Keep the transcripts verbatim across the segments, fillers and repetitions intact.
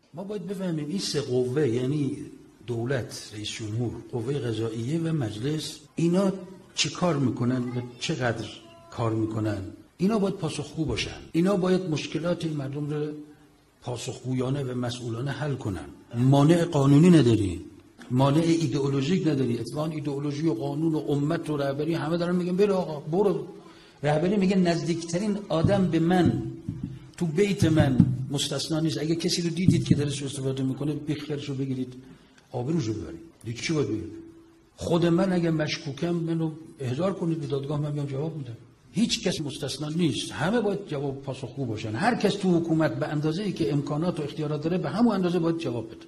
ما باید بفهمیم این سه قوه، یعنی دولت، رئیس جمهور، قوه قضاییه و مجلس، اینا چی کار میکنن و چقدر کار میکنن. اینا باید پاسخگو باشن. اینا باید مشکلات این مردم رو پاسخگویانه و مسئولانه حل کنن. مانع قانونی نداری، مانع ایدئولوژیک نداری. اتفاقاً ایدئولوژی و قانون و امت و رهبری همه دارن میگن برو آقا برو. رهبری میگه نزدیکترین آدم به من تو بیت من مستثنا نیست. اگه کسی رو دیدید که درش استفاده میکنه بیخیالش رو بگیرید، آبروش رو ببرید. دیگه چی باید بگید؟ خود من اگه مشکوکم منو احضار کنید به دادگاه، من میام جواب میدم. هیچ کس مستثنا نیست، همه باید جواب پاسخگو باشن. هر کس تو حکومت به اندازه‌ای که امکانات و اختیارات داره به همون اندازه باید جواب بده.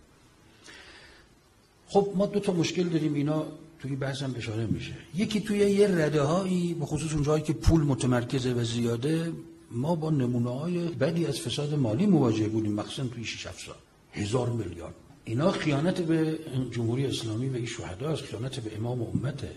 خب ما دو تا مشکل داریم، اینا توی بحثم اشاره میشه. یکی توی یه رده‌هایی به خصوص اون جایی که پول متمرکزه و زیاده، ما با نمونه‌های بدی از فساد مالی مواجه بودیم، مخصوصا توی شش هفت سال. هزار میلیارد. اینا خیانت به جمهوری اسلامی و این شهداست، خیانت به امام و امته.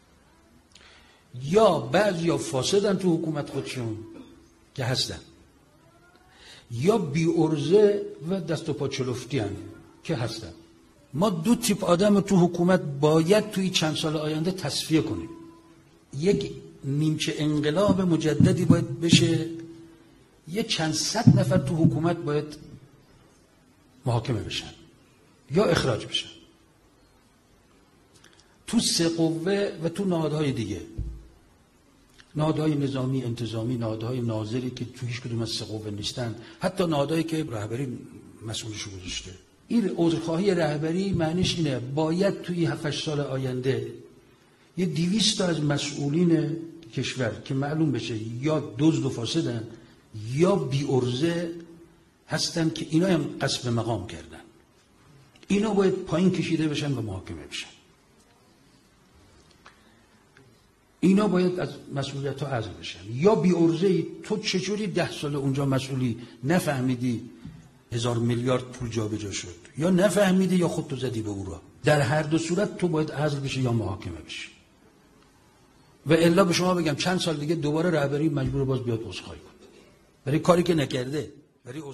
یا بعضیا فاسدن تو حکومت خودشون که هستن، یا بی ارزه و دست و پا چلفتی هن که هستن. ما دو تیپ آدم تو حکومت باید توی چند سال آینده تصفیه کنیم. یک نیمچه انقلاب مجددی باید بشه، یه چند صد نفر تو حکومت باید محاکمه بشن یا اخراج بشن. تو سه قوه و تو نهادهای دیگه، نهادهای نظامی، انتظامی، نهادهای ناظری که تو هیچ کدوم از سه قوه نیستن، حتی نهادهایی که رهبری مسئولش گذاشته. این عذرخواهی رهبری معنیش اینه باید توی هفت هشت سال آینده یه دویست تا از مسئولین کشور که معلوم بشه یا دزد و فاسدن یا بی ارزه هستن که اینا هم غصب مقام کردن، اینا باید پایین کشیده بشن و محاکمه بشن. اینا باید از مسئولیت ها عزل بشن. یا بی ارزه‌ای تو چجوری ده سال اونجا مسئولی نفهمیدی هزار میلیارد پول جابجا شد، یا نفهمیدی یا خودتو زدی به او را. در هر دو صورت تو باید عزل بشی یا محاکمه بشی. و الا به شما بگم چند سال دیگه دوباره رهبری مجبور باز بیاد عذرخواهی کنه برای کاری که نکرده، برای